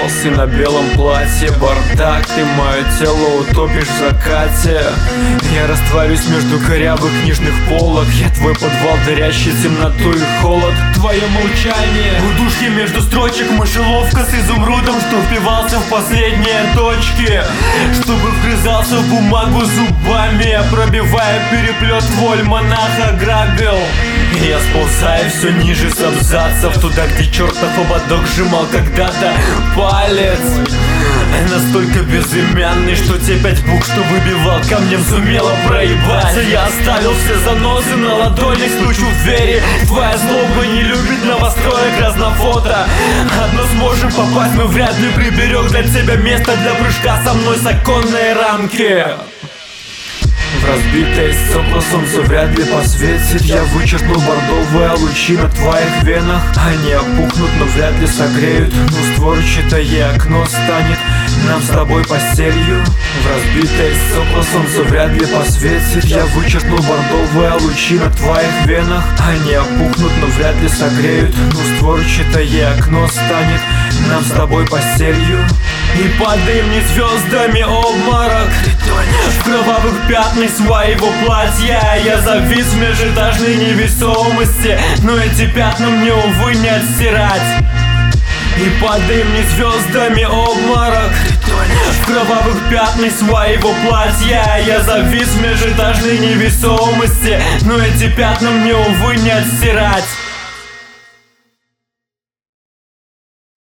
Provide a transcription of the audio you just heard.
волосы на белом платье. Бардак, ты мое тело утопишь в закате. Я растворюсь между корявых книжных полок. Я твой подвал, дарящий темноту и холод. Твое молчание, удушье между строчек, мышеловка с изумрудом, что впивался в последние точки, чтобы вгрызался в бумагу зубами, пробивая переплет воль, монаха грабил. И я сползаю все ниже с абзацев, туда, где чертов ободок сжимал когда-то палец. Настолько безымянный, что те 5 букв, что выбивал камнем, сумела проебаться. Я оставил все занозы на ладони, стучу в двери. Твоя злоба не любит новостроек, разнофото. Одно сможем попасть, мы вряд ли приберег для тебя место для прыжка со мной с оконной рамки. В разбитое стекла солнце вряд ли посветит. Я вычеркнул бордовые лучи на твоих венах. Они опухнут, но вряд ли согреют. Но створчатое окно станет нам с тобой постелью. В разбитое стекла солнце вряд ли посветит. Я вычеркнул бордовые лучи на твоих венах. Они опухнут, но вряд ли согреют. Но створчатое окно станет нам с тобой постелью. И падаем не звездами обморок, в кровавых пятнах своего платья. Я завис в межэтажной невесомости, но эти пятна мне, увы, не отстирать. И падаем не звездами обморок, в кровавых пятнах своего платья. Я завис в межэтажной невесомости, но эти пятна мне, увы, не отстирать.